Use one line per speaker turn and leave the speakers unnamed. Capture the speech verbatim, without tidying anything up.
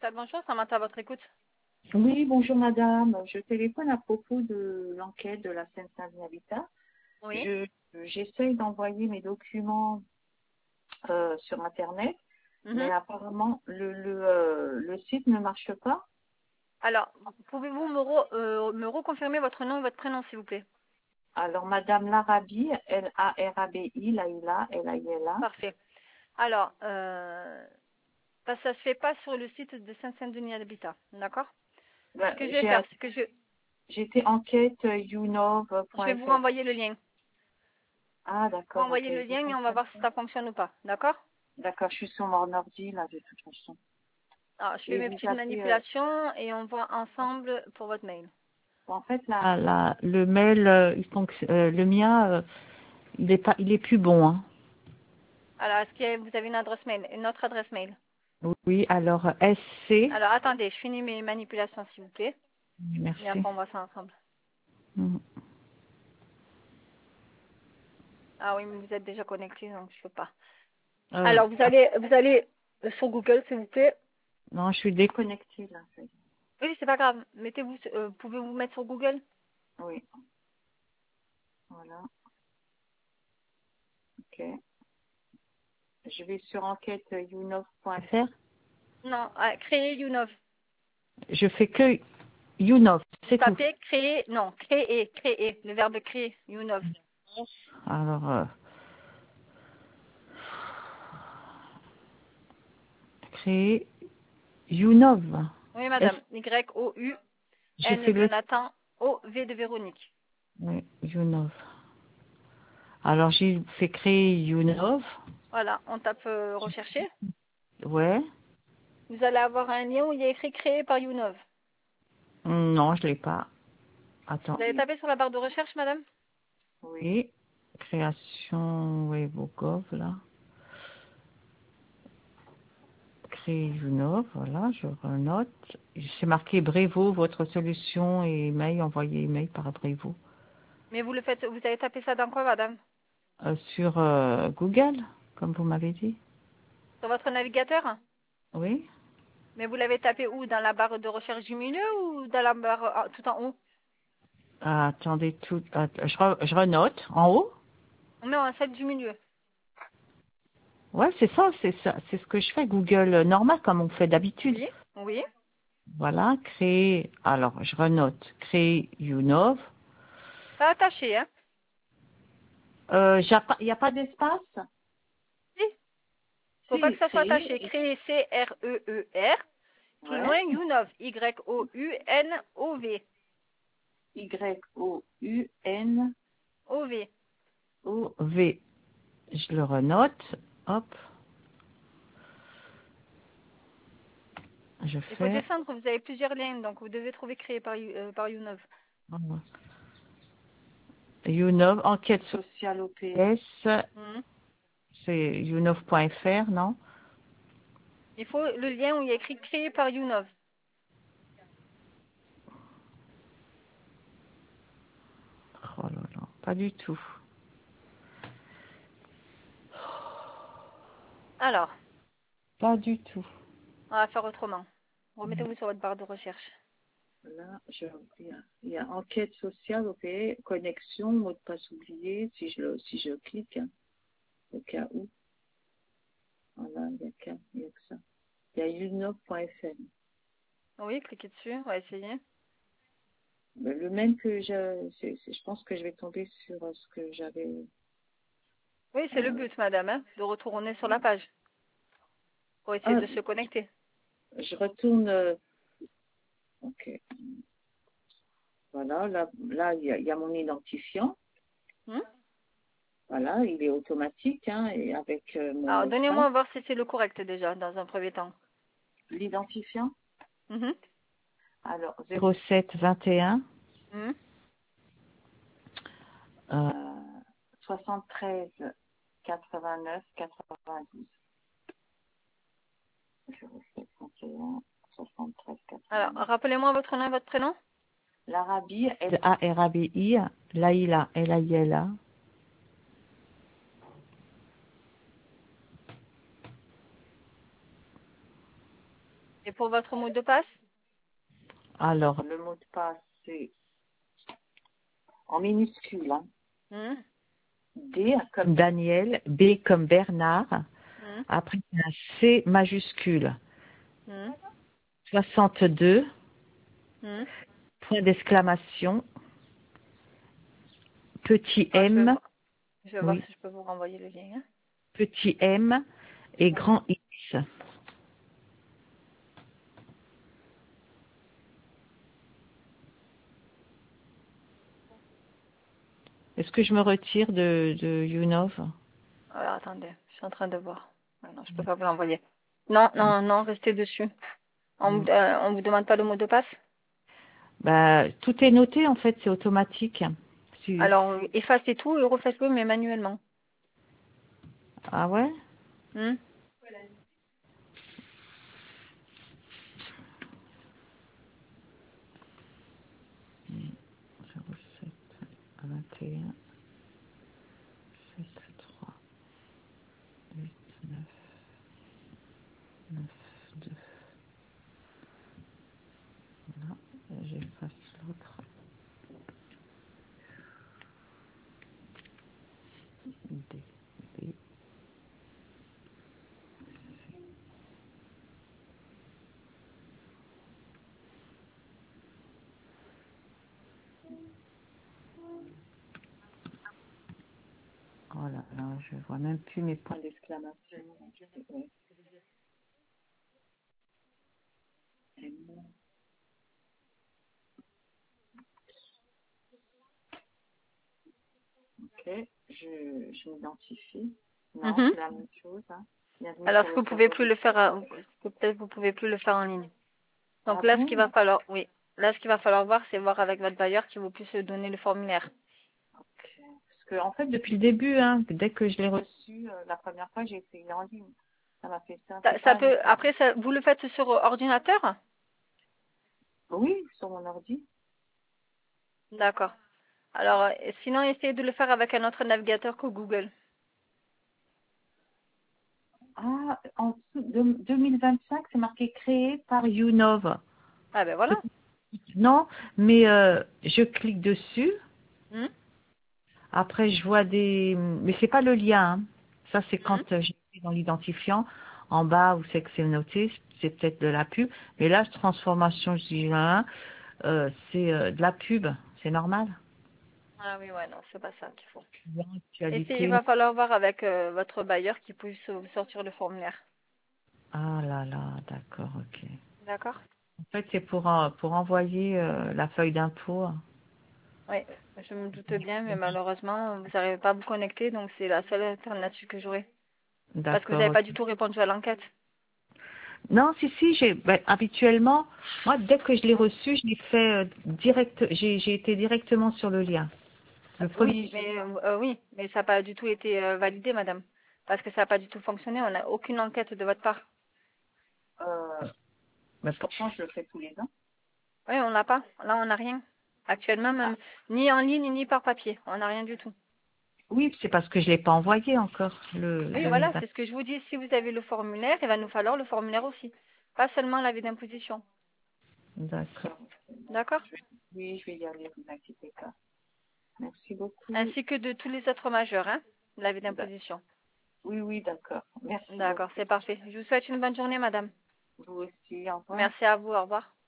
Rachel, bonjour, Samantha à votre écoute.
Oui, bonjour madame. Je téléphone à propos de l'enquête de la Seine-Saint-Denis Habitat.
Oui.
Je, j'essaye d'envoyer mes documents euh, sur Internet, mais
Mhm.
apparemment le, le, euh, le site ne marche pas.
Alors, pouvez-vous me, re- euh, me reconfirmer votre nom et votre prénom, s'il vous plaît?
Alors madame Larabi, L A R A B I, Laïla, L A I L A.
Parfait. Alors, euh, parce que ça se fait pas sur le site de Saint-Saint-Denis Habitat, d'accord? Ce
Ben,
que je vais
j'ai,
faire, c'est que je,
j'ai été enquête
je vais vous
younov.fr.
renvoyer le lien.
Ah
Vous
d'accord, ok.
renvoyer le
Ça
lien et on va
fonctionne
voir si
pas.
ça fonctionne ou pas, d'accord?
D'accord, je suis sur mon ordi là de toute façon.
Alors, je fais
Et
mes
vous
petites
avez euh,
manipulations et on voit ensemble pour votre mail.
en fait, la, la, le mail, euh, il fonc- euh, le mien, euh, il est pas, il est plus bon. Hein.
Alors, est-ce que vous avez une adresse mail, une autre adresse mail?
Oui, alors S C.
Alors, attendez, je finis mes manipulations, s'il vous plaît. Et
Merci.
après, on voit ça ensemble.
Mm.
Ah oui, mais vous êtes déjà connecté, donc je peux pas.
Euh,
Alors, vous allez, vous allez sur Google, s'il vous plaît.
non, je suis déconnectée là. ça y est.
Oui, c'est pas grave. Mettez-vous, euh, pouvez-vous vous mettre sur Google?
Oui, voilà. Ok. Je vais sur enquête younov.fr.
Non, ah, créer YouNov.
Je fais que Younov,
Vous
c'est tout.
tapez créer, non, créer, créer, le verbe créer, YouNov.
Alors, euh, créer Younov.
Oui,
Est-ce
madame.
je
Y-O-U-N
fais
de
le
Nathan, O-V de Véronique.
oui, Younov. Alors, j'ai fait créer Younov.
Voilà, on tape euh, rechercher.
Ouais.
Vous allez avoir un lien où il y a écrit créé par YouNov.
Non, je l'ai pas.
Vous
Attends.
allez taper sur la barre de recherche, madame?
Oui. Création Webogov, là. Créer Juno, voilà, je renote. C'est marqué Brevo, votre solution et email, envoyer email par Brevo.
Mais vous le faites, vous allez taper ça dans quoi, madame?
Euh, sur euh, Google, comme vous m'avez dit.
Sur votre navigateur?
Oui.
Mais vous l'avez tapé où? Dans la barre de recherche du milieu ou dans la barre ah, tout en haut?
Ah, attendez, tout, ah, je, re- je renote en haut.
Non, celle du milieu.
Ouais, c'est ça, c'est ça, c'est ce que je fais. Google euh, normal, comme on fait d'habitude.
Oui, oui.
Voilà, créer. Alors, je renote. Créer Younov.
Pas attaché, hein?
Euh, il n'y a pas d'espace.
Si. Faut pas que
Si,
ça soit
créer.
attaché. Créer C-R-E-E-R. Plus
Ouais.
loin, YouNov. Y-O-U-N-O-V.
Y-O-U-N.
O-V.
O V. Je le renote. Hop. Je
Il faut
fais.
descendre, vous avez plusieurs liens, donc vous devez trouver créé par, You- euh, par YouNov.
Younov, enquête sociale O P S.
Mhm.
C'est younov point F R, non?
Il faut le lien où il y a écrit créé par YouNov.
Oh là là, pas du tout.
Alors,
Pas du tout.
on va faire autrement. Remettez-vous sur votre barre de recherche.
Là, je, il, y a, il y a enquête sociale O P S, connexion, mot de passe oublié. Si je, le, si je clique, hein, au cas où. Voilà, il n'y a, qu'un- il y a que ça. Il y a younov point F M.
Oui, cliquez dessus, on va essayer.
Mais le même que je, c'est- c'est- je pense que je vais tomber sur euh, ce que j'avais.
Oui, c'est le
Euh,
but, madame, hein, de retourner sur la page pour essayer
ah,
de se connecter.
je retourne. euh, ok. Voilà, là, là il y a, il y a mon identifiant.
Hmm.
Voilà, il est automatique, hein, et avec euh, mon
Alors,
mot de passe.
donnez-moi voir si c'est le correct déjà, dans un premier temps.
L'identifiant,
Mhm.
alors zéro sept vingt et un
Mhm.
euh, soixante-treize quatre-vingt-neuf quatre-vingt-douze. zéro sept vingt et un soixante-treize
Alors,
quatre-vingt-neuf.
rappelez-moi votre nom et votre prénom.
L'Arabie, L A R A B I, Laïla, L A I L A.
Et pour votre mot de passe?
Alors, le mot de passe, c'est en minuscule. Hein.
Hmm,
D comme Daniel, B comme Bernard.
hmm,
Après, un C majuscule.
hmm,
soixante-deux,
hmm.
point d'exclamation, petit
Alors, je vais
M,
voir, je vais voir
oui,
si je peux vous renvoyer le lien. Hein.
petit M et grand X. Est-ce que je me retire de, de YouNov?
Alors, attendez, je suis en train de voir. Ah non, je peux pas vous l'envoyer. Non, non, non, restez dessus. On,
Mm.
vous- euh, on vous demande pas le mot de passe?
Bah, tout est noté en fait, c'est automatique. Si-
Alors, euh, effacez tout et refaites-le, mais manuellement.
Ah ouais?
Hmm.
zéro sept vingt et un sept trois huit neuf neuf deux. Voilà, j'efface l'autre. D, B, voilà, là, je vois même plus mes points d'exclamation. Ouais. M. Ok, je, je m'identifie. Non,
Mhm.
c'est la même chose. Hein. Bienvenue
Alors,
sur
ce
le
que vous pouvez
serveur
plus
de
le faire, à-
Clubhouse.
ce que peut-être vous pouvez plus le faire en ligne.
Ah
Donc là, ce qu'il
bon?
va falloir, oui, là, ce qu'il va falloir voir, c'est voir avec votre bailleur qui vous puisse donner le formulaire.
Ok. Parce que en fait, depuis le début, hein, dès que je l'ai reçu, euh, la première fois, j'ai essayé en ligne. Ça m'a fait ça.
Ça,
C'est
ça
pas
peut, après, ça, vous le faites sur ordinateur?
Oui, sur mon ordi.
D'accord. Alors, euh, sinon, essayez de le faire avec un autre navigateur que Google.
Ah, en dessous de deux mille vingt-cinq, c'est marqué créé par YouNov.
Ah ben voilà.
Non, mais euh, je clique dessus.
Hmm,
Après, je vois des... Mais c'est pas le lien. Hein. Ça, c'est
hmm.
quand euh, j'étais dans l'identifiant. En bas, où c'est que c'est noté, c'est peut-être de la pub. Mais là, transformation, je dis, hein, euh, c'est euh, de la pub. C'est normal.
Ah oui, ouais, non, c'est pas ça qu'il faut.
Client,
Et c'est- il
actualité.
va falloir voir avec euh, votre bailleur qui puisse vous sortir le formulaire.
Ah là là, d'accord, ok.
D'accord?
En fait, c'est pour, euh, pour envoyer euh, la feuille d'impôt.
Oui, je me doute bien, mais malheureusement, vous n'arrivez pas à vous connecter, donc c'est la seule alternative que j'aurai. Parce que vous
D'accord,
n'avez
ok.
pas du tout répondu à l'enquête.
Non, si, si, j'ai, ben, habituellement, moi, dès que je l'ai reçu, je l'ai fait euh, direct, j'ai, j'ai été directement sur le lien. Le premier,
Oui, mais euh, euh, oui, mais ça n'a pas du tout été euh, validé, madame. Parce que ça n'a pas du tout fonctionné. On n'a aucune enquête de votre part.
euh, ben, pourtant, je le fais tous les ans.
Oui, on l'a pas. Là, on n'a rien. Actuellement,
Ah,
même ni en ligne ni par papier. On n'a rien du tout.
oui, c'est parce que je l'ai pas envoyé encore, le
Oui, voilà,
deux mille vingt.
c'est ce que je vous dis. Si vous avez le formulaire, il va nous falloir le formulaire aussi. Pas seulement l'avis d'imposition.
D'accord.
D'accord?
Je vais- Oui, je vais y aller, vous inquiétez pas. Merci beaucoup.
Ainsi que de tous les autres majeurs, hein, l'avis
D'ac-
d'imposition.
Oui, oui, d'accord. Merci
D'accord,
beaucoup.
c'est parfait. Je vous souhaite une bonne journée, madame.
Vous aussi, au revoir.
Merci à vous. Au revoir.